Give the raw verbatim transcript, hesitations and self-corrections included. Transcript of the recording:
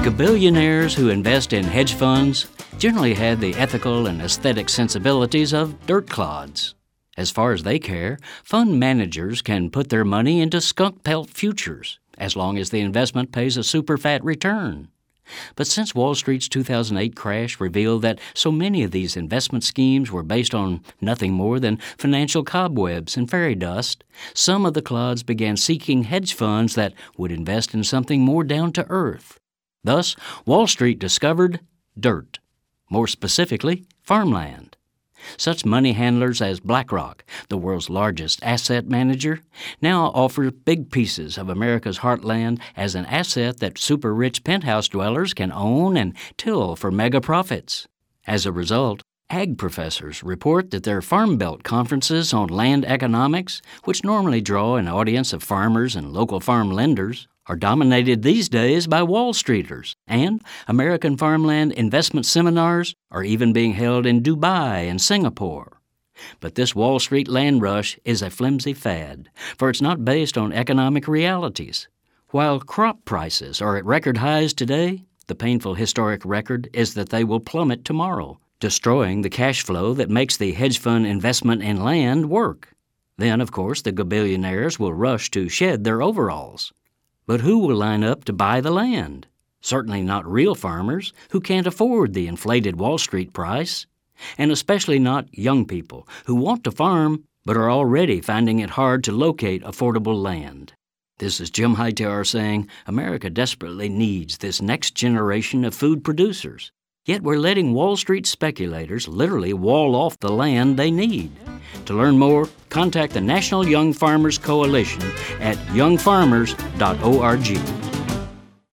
Billionaires who invest in hedge funds generally had the ethical and aesthetic sensibilities of dirt clods. As far as they care, fund managers can put their money into skunk pelt futures as long as the investment pays a super fat return. But since Wall Street's two thousand eight crash revealed that so many of these investment schemes were based on nothing more than financial cobwebs and fairy dust, some of the clods began seeking hedge funds that would invest in something more down to earth. Thus, Wall Street discovered dirt, more specifically, farmland. Such money handlers as BlackRock, the world's largest asset manager, now offer big pieces of America's heartland as an asset that super-rich penthouse dwellers can own and till for mega profits. As a result, ag professors report that their Farm Belt conferences on land economics, which normally draw an audience of farmers and local farm lenders, are dominated these days by Wall Streeters, and American farmland investment seminars are even being held in Dubai and Singapore. But this Wall Street land rush is a flimsy fad, for it's not based on economic realities. While crop prices are at record highs today, the painful historic record is that they will plummet tomorrow, destroying the cash flow that makes the hedge fund investment in land work. Then, of course, the billionaires will rush to shed their overalls. But who will line up to buy the land? Certainly not real farmers who can't afford the inflated Wall Street price, and especially not young people who want to farm but are already finding it hard to locate affordable land. This is Jim Hightower saying America desperately needs this next generation of food producers. Yet we're letting Wall Street speculators literally wall off the land they need. To learn more, contact the National Young Farmers Coalition at young farmers dot org.